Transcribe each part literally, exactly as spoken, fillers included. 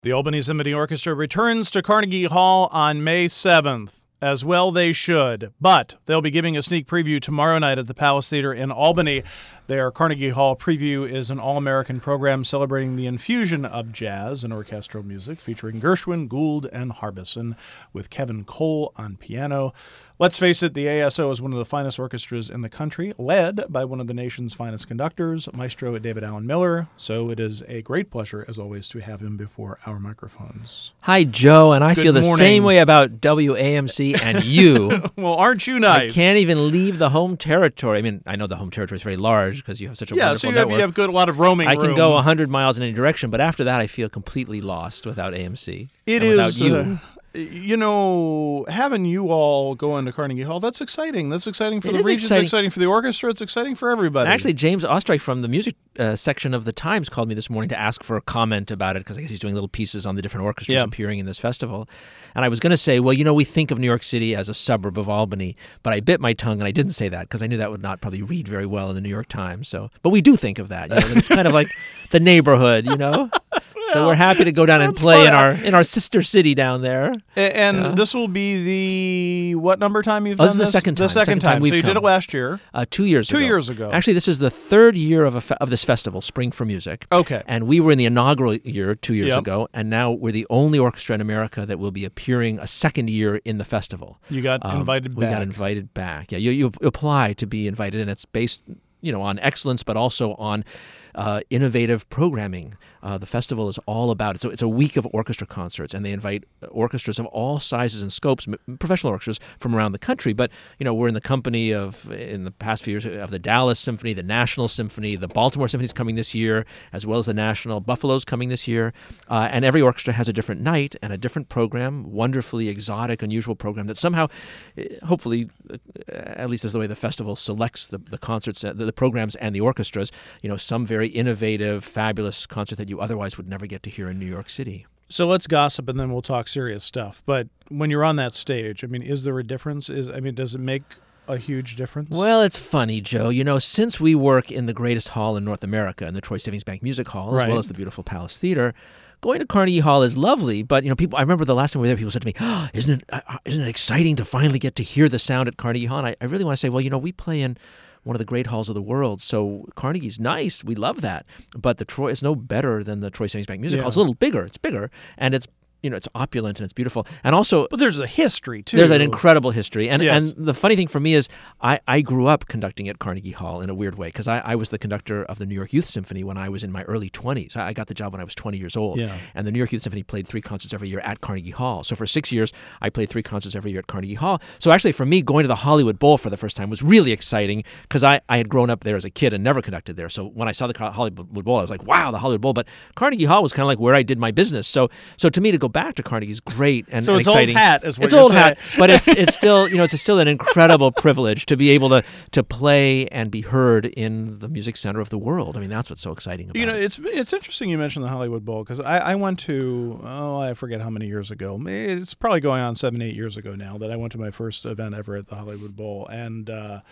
The Albany Symphony Orchestra returns to Carnegie Hall on May seventh. As well they should. But they'll be giving a sneak preview tomorrow night at the Palace Theater in Albany. Their Carnegie Hall preview is an all-American program celebrating the infusion of jazz and orchestral music, featuring Gershwin, Gould, and Harbison, with Kevin Cole on piano. Let's face it, the A S O is one of the finest orchestras in the country, led by one of the nation's finest conductors, Maestro David Allen Miller. So it is a great pleasure, as always, to have him before our microphones. Hi, Joe, and I Good feel the morning. same way about W A M C and you. Well, aren't you nice? I can't even leave the home territory. I mean, I know the home territory is very large because you have such a yeah, wonderful so you have, network. you have good, a lot of roaming I room. can go one hundred miles in any direction, but after that, I feel completely lost without A M C. It and is, without you. uh, you know, having you all go into Carnegie Hall, that's exciting. That's exciting for It the is region. exciting. It's exciting for the orchestra. It's exciting for everybody. Actually, James Ostreich from the music uh, section of the Times called me this morning to ask for a comment about it because I guess he's doing little pieces on the different orchestras Yeah. appearing in this festival. And I was going to say, well, you know, we think of New York City as a suburb of Albany, but I bit my tongue and I didn't say that because I knew that would not probably read very well in the New York Times. So, but we do think of that. You know, that it's kind of like the neighborhood, you know. So we're happy to go down and That's play in fun. our in our sister city down there. A- And Yeah. this will be the what number time you've Oh, done this is the second The time. second, Second time time. we've so you did come. it last year. Uh, two years Two ago. years ago. Actually, this is the third year of a fe- of this festival, Spring for Music. Okay. And we were in the inaugural year two years Yep. ago, and now we're the only orchestra in America that will be appearing a second year in the festival. You got Um, invited we back. got invited back. Yeah, you, you apply to be invited, and it's based, you know, on excellence, but also on uh, innovative programming. Uh, the festival is all about it. So it's a week of orchestra concerts, and they invite orchestras of all sizes and scopes, m- professional orchestras from around the country. But you know, we're in the company of, in the past few years, of the Dallas Symphony, the National Symphony, the Baltimore Symphony's coming this year, as well as the National Buffalo's coming this year. Uh, and every orchestra has a different night and a different program, wonderfully exotic, unusual program that somehow, eh, hopefully, uh, at least is the way the festival selects the, the concerts, uh, the, the programs and the orchestras. You know, some very innovative, fabulous concert that you otherwise would never get to hear in New York City. So let's gossip and then we'll talk serious stuff. But when you're on that stage, I mean, is there a difference? Is I mean, does it make a huge difference? Well, it's funny, Joe. You know, since we work in the greatest hall in North America, in the Troy Savings Bank Music Hall, as Right. well as the beautiful Palace Theater, going to Carnegie Hall is lovely. But, you know, people, I remember the last time we were there, people said to me, oh, isn't it, uh, isn't it exciting to finally get to hear the sound at Carnegie Hall? And I, I really want to say, well, you know, we play in one of the great halls of the world. So Carnegie's nice. We love that. But the Troy is no better than the Troy Savings Bank Music Yeah. Hall. It's a little bigger. It's bigger. And it's, you know, it's opulent and it's beautiful. And also, But there's a history too. there's an incredible history. And Yes. and the funny thing for me is I, I grew up conducting at Carnegie Hall in a weird way because I, I was the conductor of the New York Youth Symphony when I was in my early twenties. I I got the job when I was twenty years old. Yeah. And the New York Youth Symphony played three concerts every year at Carnegie Hall. So for six years, I played three concerts every year at Carnegie Hall. So actually for me, going to the Hollywood Bowl for the first time was really exciting because I, I had grown up there as a kid and never conducted there. So when I saw the Hollywood Bowl, I was like, wow, the Hollywood Bowl. But Carnegie Hall was kind of like where I did my business. So so to me, to go back to Carnegie is great and, So and it's old exciting. hat is what it's you're old saying. hat, but it's it's still you know it's still an incredible privilege to be able to to play and be heard in the music center of the world. I mean, that's what's so exciting about You know, it. it's it's interesting you mentioned the Hollywood Bowl because I, I went to, oh, I forget how many years ago. It's probably going on seven, eight years ago now that I went to my first event ever at the Hollywood Bowl. And uh,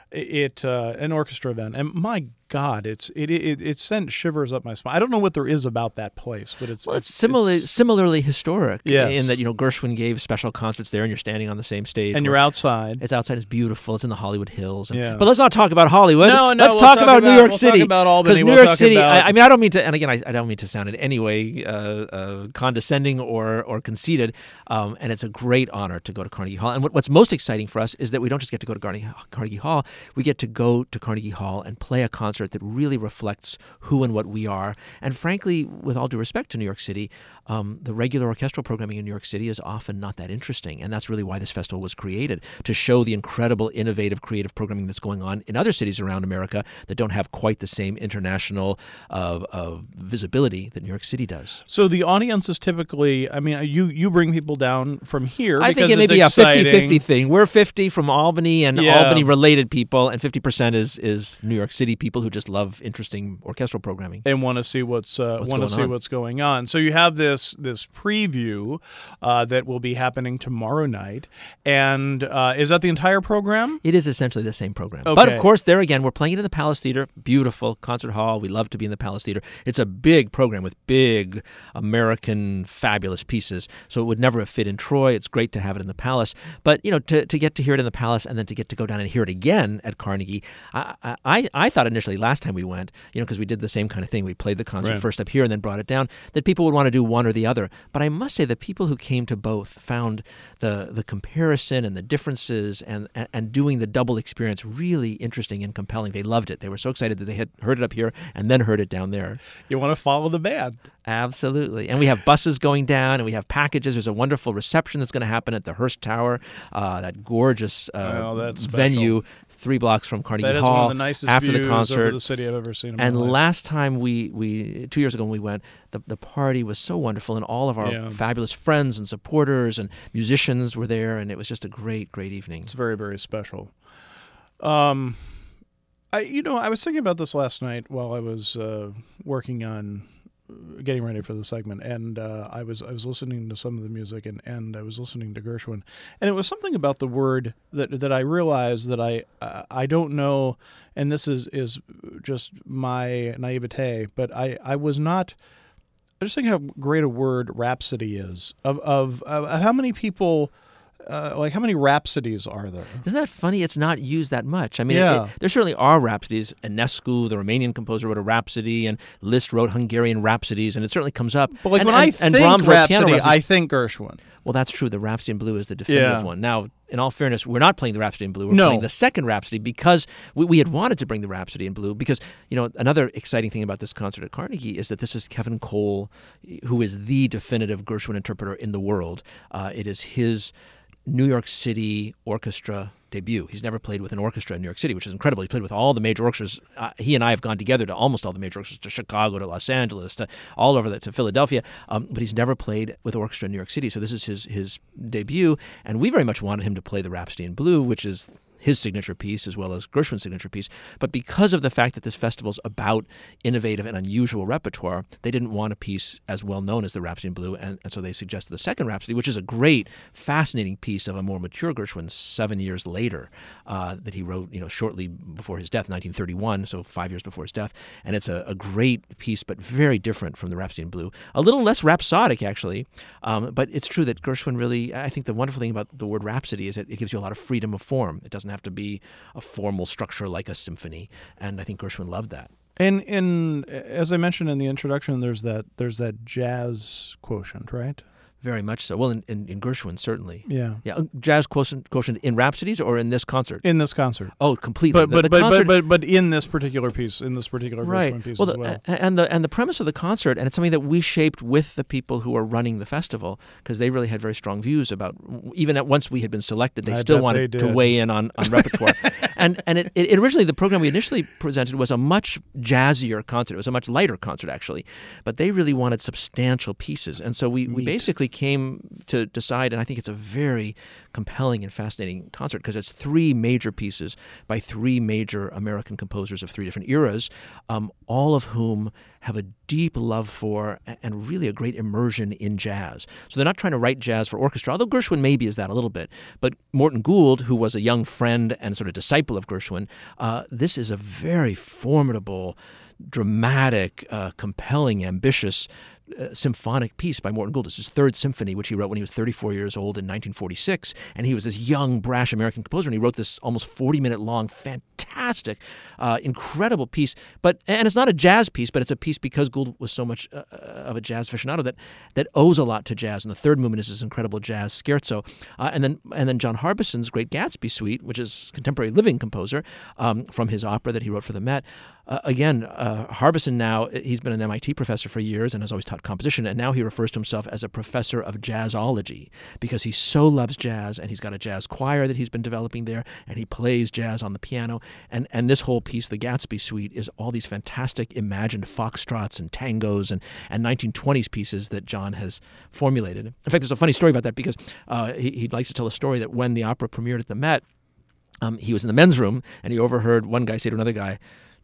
it uh, an orchestra event. And my God, it's it, it it sent shivers up my spine. I don't know what there is about that place, but it's Well, it's similarly similarly historic Yes. in that you know Gershwin gave special concerts there, and you're standing on the same stage. and where you're outside. It's outside. It's beautiful. It's in the Hollywood Hills. And- Yeah. But let's not talk about Hollywood. No, no, Let's we'll talk, talk about, about- New York we'll City. talk about Albany. Because New We'll York talk City. about- I, I mean, I don't mean to. And again, I, I don't mean to sound in any way uh, uh, condescending or or conceited. Um, and it's a great honor to go to Carnegie Hall. And what, what's most exciting for us is that we don't just get to go to Carnegie, Carnegie Hall. We get to go to Carnegie Hall and play a concert that really reflects who and what we are. And frankly, with all due respect to New York City, um, the regular orchestral programming in New York City is often not that interesting. And that's really why this festival was created, to show the incredible, innovative, creative programming that's going on in other cities around America that don't have quite the same international uh, uh, visibility that New York City does. So the audience is typically, I mean, you you bring people down from here. I because think it may it's be a exciting. fifty-fifty thing. We're fifty from Albany and Yeah. Albany-related people, and fifty percent is, is New York City people who who just love interesting orchestral programming and want to see what's, uh, What's want to going see on. what's going on. So you have this this preview uh, that will be happening tomorrow night, and uh, is that the entire program? It is essentially the same program. Okay. But of course, there again, we're playing it in the Palace Theater. Beautiful concert hall. We love to be in the Palace Theater. It's a big program with big American fabulous pieces. So it would never have fit in Troy. It's great to have it in the Palace. But, you know, to, to get to hear it in the Palace and then to get to go down and hear it again at Carnegie, I I, I thought initially last time we went, you know, because we did the same kind of thing. We played the concert Right. first up here and then brought it down, that people would want to do one or the other. But I must say the people who came to both found the the comparison and the differences and, and, and doing the double experience really interesting and compelling. They loved it. They were so excited that they had heard it up here and then heard it down there. You want to follow the band. Absolutely. And we have buses going down and we have packages. There's a wonderful reception that's going to happen at the Hearst Tower, uh, that gorgeous uh, Well, that's special. venue three blocks from Carnegie That is Hall one of the nicest after views the concert. over the city I've ever seen in my And life. last time we, we two years ago when we went, the, the party was so wonderful, and all of our Yeah. fabulous friends and supporters and musicians were there, and it was just a great, great evening. It's very, very special. Um, I, you know, I was thinking about this last night while I was uh, working on getting ready for the segment, and uh, I was I was listening to some of the music, and, and I was listening to Gershwin, and it was something about the word that that I realized that I uh, I don't know, and this is is just my naivete, but I I was not. I just think how great a word rhapsody is. Of of, of how many people. Uh, like, how many rhapsodies are there? Isn't that funny? It's not used that much. I mean, Yeah. it, it, there certainly are rhapsodies. Enescu, the Romanian composer, wrote a rhapsody, and Liszt wrote Hungarian rhapsodies, and it certainly comes up. But like and, when and, I and think Brahms wrote piano rhapsody, rhapsodies. I think Gershwin. Well, that's true. The Rhapsody in Blue is the definitive Yeah. one. Now, in all fairness, we're not playing the Rhapsody in Blue. We're No. playing the second Rhapsody because we, we had wanted to bring the Rhapsody in Blue because, you know, another exciting thing about this concert at Carnegie is that this is Kevin Cole, who is the definitive Gershwin interpreter in the world. Uh, it is his New York City orchestra debut. He's never played with an orchestra in New York City, which is incredible. He played with all the major orchestras. Uh, he and I have gone together to almost all the major orchestras, to Chicago, to Los Angeles, to all over the, to Philadelphia. Um, but he's never played with orchestra in New York City. So this is his his debut, and we very much wanted him to play the Rhapsody in Blue, which is his signature piece as well as Gershwin's signature piece. But because of the fact that this festival's about innovative and unusual repertoire, they didn't want a piece as well known as the Rhapsody in Blue, and, and so they suggested the second Rhapsody, which is a great, fascinating piece of a more mature Gershwin seven years later uh, that he wrote, you know, shortly before his death, nineteen thirty-one, so five years before his death. And it's a, a great piece, but very different from the Rhapsody in Blue. A little less rhapsodic, actually, um, but it's true that Gershwin really, I think the wonderful thing about the word rhapsody is that it gives you a lot of freedom of form. It doesn't have to be a formal structure like a symphony, and I think Gershwin loved that. And in as I mentioned in the introduction, there's that there's that jazz quotient, right? Very much so. Well, in, in, in Gershwin, certainly. Yeah. Yeah, uh, jazz quotient, quotient in Rhapsodies or in this concert? In this concert. Oh, completely. But The- but the but, concert- but but but in this particular piece, in this particular Right. Gershwin piece Well, as the, well. a- and the and the premise of the concert, and it's something that we shaped with the people who are running the festival, because they really had very strong views about. Even at once we had been selected, they I still bet wanted they to did. weigh in on, on repertoire. and and it, it originally the program we initially presented was a much jazzier concert. It was a much lighter concert actually, but they really wanted substantial pieces, and so we, we Neat. basically came to decide. And I think it's a very compelling and fascinating concert because it's three major pieces by three major American composers of three different eras, um, all of whom have a deep love for and really a great immersion in jazz. So they're not trying to write jazz for orchestra, although Gershwin maybe is that a little bit. But Morton Gould, who was a young friend and sort of disciple of Gershwin, uh, this is a very formidable, dramatic, uh, compelling, ambitious Uh, symphonic piece by Morton Gould. It's his third symphony, which he wrote when he was thirty-four years old in nineteen forty-six. And he was this young, brash American composer, and he wrote this almost forty-minute long, fantastic, uh, incredible piece. But and it's not a jazz piece, but it's a piece because Gould was so much uh, of a jazz aficionado that that owes a lot to jazz. And the third movement is this incredible jazz scherzo. Uh, and then and then John Harbison's Great Gatsby Suite, which is contemporary living composer um, from his opera that he wrote for the Met. Uh, again, uh, Harbison now, he's been an M I T professor for years and has always taught composition, and now he refers to himself as a professor of jazzology because he so loves jazz, and he's got a jazz choir that he's been developing there, and he plays jazz on the piano. And, and this whole piece, the Gatsby Suite, is all these fantastic imagined foxtrots and tangos and, and nineteen twenties pieces that John has formulated. In fact, there's a funny story about that because uh, he, he likes to tell a story that when the opera premiered at the Met, um, he was in the men's room, and he overheard one guy say to another guy,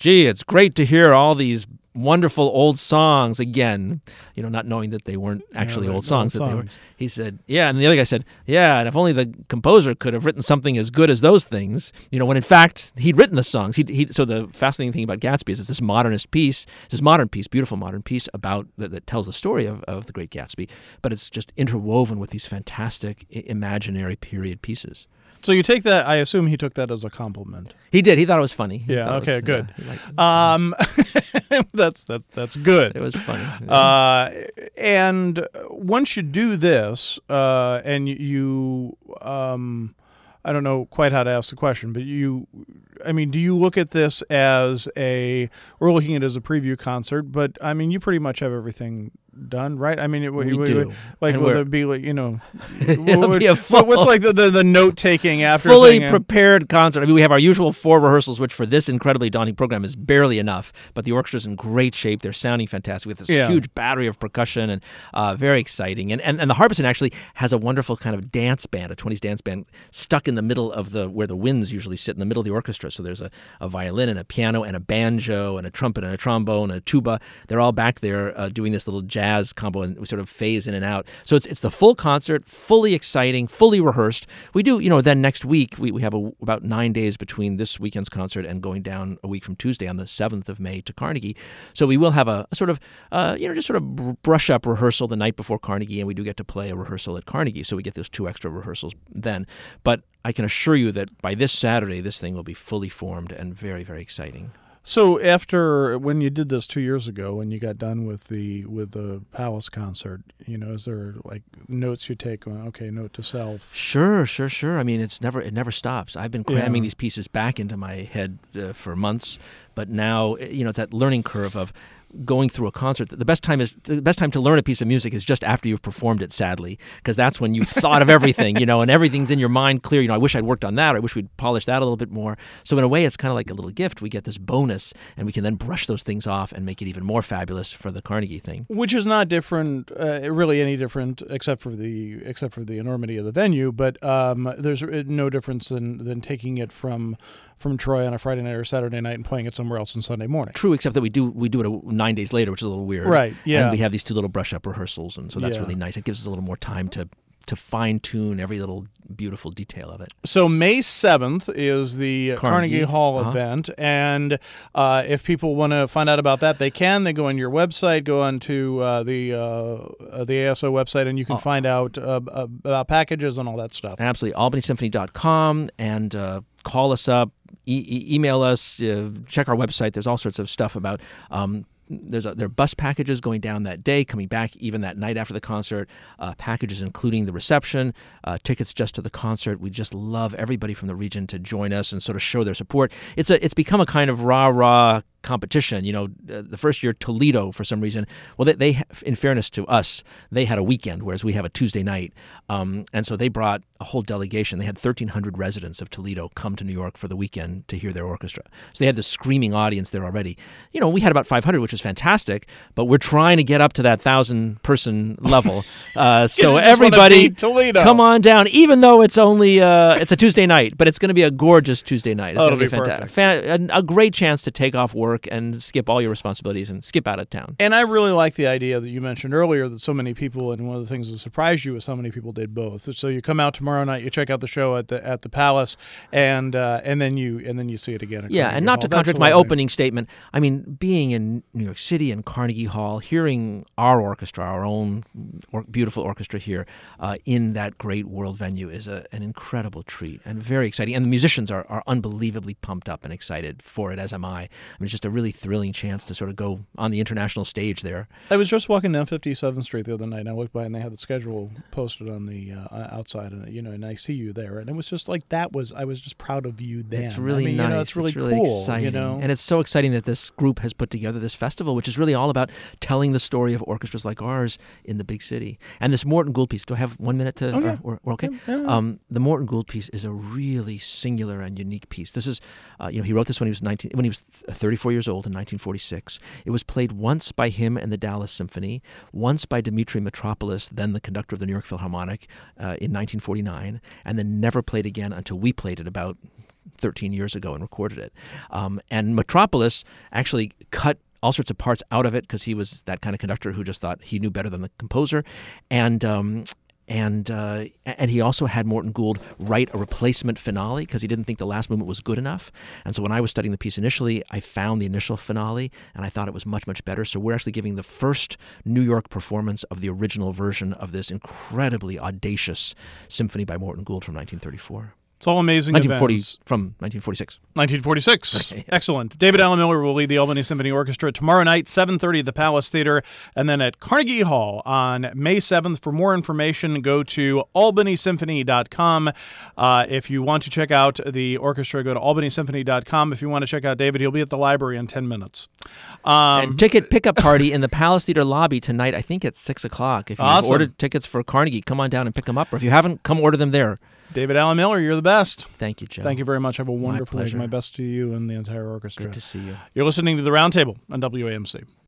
gee, it's great to hear all these wonderful old songs again, you know, not knowing that they weren't actually Yeah, old songs. old That they were. songs. He said, yeah, and the other guy said, yeah, and if only the composer could have written something as good as those things, you know, when in fact he'd written the songs. He, he so the fascinating thing about Gatsby is it's this modernist piece, it's this modern piece, beautiful modern piece about that, that tells the story of, of the Great Gatsby, but it's just interwoven with these fantastic i- imaginary period pieces. So you take that, I assume he took that as a compliment. He did. He thought it was funny. He Yeah, thought it okay, was- good. yeah, he liked it. Um, that's that's that's good. It was funny. Uh, and once you do this, uh, and you, um, I don't know quite how to ask the question, but you, I mean, do you look at this as a, we're looking at it as a preview concert, but I mean, you pretty much have everything done, right? I mean, it, We it- do. Like, And would we're- it be like, you know, It'll what- be a what- full- what's like the, the, the note taking after fully saying, uh, prepared concert. I mean, we have our usual four rehearsals, which for this incredibly daunting program is barely enough. But the orchestra's in great shape. They're sounding fantastic with this Yeah. huge battery of percussion and uh, very exciting. And, and and the Harpison actually has a wonderful kind of dance band, a twenties dance band, stuck in the middle of the where the winds usually sit in the middle of the orchestra. So there's a, a violin and a piano and a banjo and a trumpet and a trombone and a tuba. They're all back there uh, doing this little jazz combo, and we sort of phase in and out. So it's it's the full concert, fully exciting, fully rehearsed. We do, you know, then next week we, we have a, about nine days between this weekend's concert and going down a week from Tuesday on the seventh of May to Carnegie. So we will have a, a sort of, uh, you know, just sort of br- brush up rehearsal the night before Carnegie, and we do get to play a rehearsal at Carnegie. So we get those two extra rehearsals then. But I can assure you that by this Saturday, this thing will be fully formed and very, very exciting. So after when you did this two years ago, when you got done with the with the Palace concert, you know, is there like notes you take? Well, okay, note to self. Sure, sure, sure. I mean, it's never it never stops. I've been cramming Yeah. these pieces back into my head uh, for months, but now you know it's that learning curve of going through a concert. The best time is the best time to learn a piece of music is just after you've performed it, sadly, because that's when you've thought of everything, you know, and everything's in your mind clear. You know, I wish I'd worked on that, or I wish we'd polished that a little bit more. So in a way, it's kind of like a little gift. We get this bonus, and we can then brush those things off and make it even more fabulous for the Carnegie thing. Which is not different, uh, really any different, except for the except for the enormity of the venue. But um, there's uh, no difference than than taking it from from Troy on a Friday night or Saturday night and playing it somewhere else on Sunday morning. True, except that we do we do it a, nine days later, which is a little weird. Right, yeah. And we have these two little brush up rehearsals, and so that's Yeah. really nice. It gives us a little more time to to fine tune every little beautiful detail of it. So May seventh is the Carnegie, Carnegie, Hall uh-huh. event, and uh, if people want to find out about that, they can. They go on your website, go on to uh, the uh, uh, the A S O website, and you can Oh. find out uh, about packages and all that stuff. Absolutely, albany symphony dot com, and uh, call us up, e- e- email us, uh, check our website. There's all sorts of stuff about. Um, There's a, there are bus packages going down that day, coming back even that night after the concert. Uh, packages including the reception, uh, tickets just to the concert. We just love everybody from the region to join us and sort of show their support. It's a it's become a kind of rah rah competition. You know, uh, the first year Toledo for some reason. Well, they, they in fairness to us, they had a weekend, whereas we have a Tuesday night, um, and so they brought a whole delegation. They had thirteen hundred residents of Toledo come to New York for the weekend to hear their orchestra. So they had this screaming audience there already. You know, we had about five hundred, which was fantastic, but we're trying to get up to that thousand person level. Uh, so You just wanna everybody, beat Toledo. come on down. Even though it's only uh, it's a Tuesday night, but it's going to be a gorgeous Tuesday night. It's Oh, going to it'll be be fantastic. Fan- a, a great chance to take off work and skip all your responsibilities and skip out of town. And I really like the idea that you mentioned earlier that so many people, and one of the things that surprised you was how many people did both. So you come out tomorrow night, you check out the show at the at the Palace, and uh, and then you and then you see it again. At Yeah, Carnegie and not Hall. to That's contradict the my one thing. opening statement, I mean, being in New York City and Carnegie Hall, hearing our orchestra, our own or- beautiful orchestra here uh, in that great world venue is a, an incredible treat and very exciting. And the musicians are, are unbelievably pumped up and excited for it, as am I. I mean, it's just a really thrilling chance to sort of go on the international stage there. I was just walking down fifty-seventh Street the other night, and I looked by, and they had the schedule posted on the uh, outside, and you know, and I see you there, and it was just like that was I was just proud of you then. It's really I mean, nice. You know, it's really, it's really cool. exciting. You know, And it's so exciting that this group has put together this festival, which is really all about telling the story of orchestras like ours in the big city. And this Morton Gould piece, do I have one minute to, Oh, yeah. or, or, or okay? Yeah, yeah. Um, the Morton Gould piece is a really singular and unique piece. This is, uh, you know, he wrote this when he was nineteen, when he was thirty-four twenty-four years old in nineteen forty-six. It was played once by him and the Dallas Symphony, once by Dmitri Mitropoulos, then the conductor of the New York Philharmonic, uh, in nineteen forty-nine, and then never played again until we played it about thirteen years ago and recorded it. Um, and Mitropoulos actually cut all sorts of parts out of it because he was that kind of conductor who just thought he knew better than the composer. And um, And uh, and he also had Morton Gould write a replacement finale because he didn't think the last movement was good enough. And so when I was studying the piece initially, I found the initial finale, and I thought it was much, much better. So we're actually giving the first New York performance of the original version of this incredibly audacious symphony by Morton Gould from nineteen thirty-four. It's all amazing nineteen forty events. From nineteen forty-six. nineteen forty-six. Excellent. David Alan Miller will lead the Albany Symphony Orchestra tomorrow night, seven thirty at the Palace Theater, and then at Carnegie Hall on May seventh. For more information, go to albany symphony dot com. Uh, if you want to check out the orchestra, go to albany symphony dot com. If you want to check out David, he'll be at the library in ten minutes. Um, and ticket pickup party in the Palace Theater lobby tonight, I think at six o'clock. If you've awesome. ordered tickets for Carnegie, come on down and pick them up. Or if you haven't, come order them there. David Alan Miller, you're the best. Thank you, Joe. Thank you very much. Have a wonderful My week. pleasure. My best to you and the entire orchestra. Good to see you. You're listening to The Roundtable on W A M C.